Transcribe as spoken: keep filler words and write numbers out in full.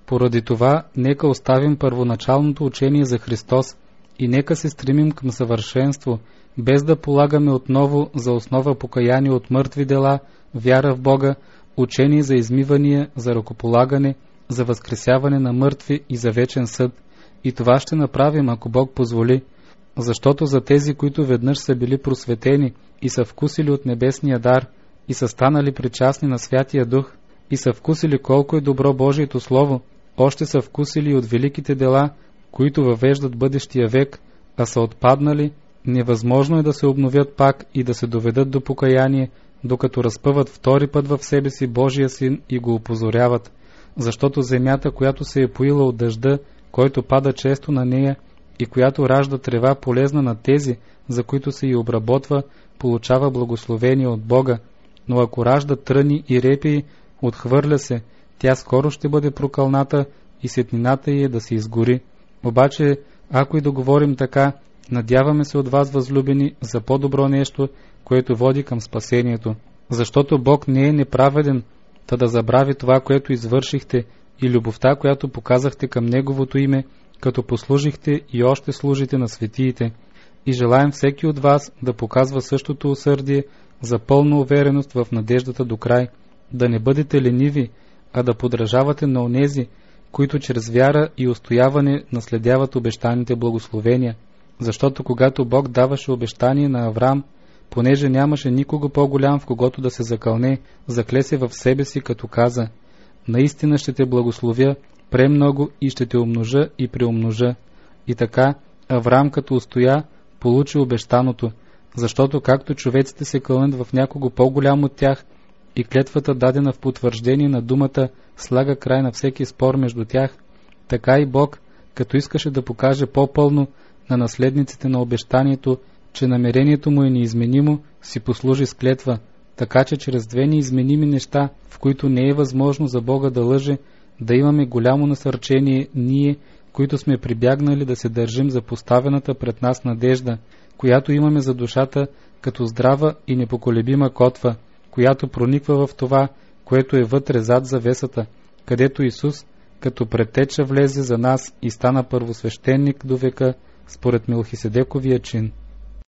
Поради това, нека оставим първоначалното учение за Христос и нека се стремим към съвършенство, без да полагаме отново за основа покаяние от мъртви дела, вяра в Бога, учение за измивания, за ръкополагане, за възкресяване на мъртви и за вечен съд. И това ще направим, ако Бог позволи, защото за тези, които веднъж са били просветени и са вкусили от небесния дар и са станали причастни на Святия Дух и са вкусили колко е добро Божието Слово, още са вкусили от великите дела, които въвеждат бъдещия век, а са отпаднали, невъзможно е да се обновят пак и да се доведат до покаяние, докато разпъват втори път в себе си Божия Син и го опозоряват, защото земята, която се е поила от дъжда, който пада често на нея и която ражда трева полезна на тези, за които се и обработва, получава благословение от Бога, но ако ражда тръни и репии, отхвърля се, тя скоро ще бъде прокълната и сетнината й е да се изгори. Обаче, ако и да говорим така, надяваме се от вас, възлюбени, за по-добро нещо, което води към спасението. Защото Бог не е неправеден, та да забрави това, което извършихте и любовта, която показахте към Неговото име, като послужихте и още служите на светиите. И желаем всеки от вас да показва същото усърдие за пълна увереност в надеждата до край, да не бъдете лениви, а да подражавате на онези, които чрез вяра и устояване наследяват обещаните благословения. Защото когато Бог даваше обещание на Авраам, понеже нямаше никого по-голям, в когото да се закълне, закле се в себе си, като каза: наистина ще те благословя премного и ще те умножа и преумножа. И така Авраам, като устоя, получи обещаното, защото както човеците се кълнат в някого по-голям от тях и клетвата, дадена в потвърждение на думата, слага край на всеки спор между тях, така и Бог, като искаше да покаже по-пълно на наследниците на обещанието, че намерението му е неизменимо, си послужи с клетва, така че чрез две неизменими неща, в които не е възможно за Бога да лъже, да имаме голямо насърчение ние, които сме прибягнали да се държим за поставената пред нас надежда, която имаме за душата като здрава и непоколебима котва, която прониква в това, което е вътре зад завесата, където Исус като предтеча влезе за нас и стана първосвещеник до века според Мелхиседековия чин.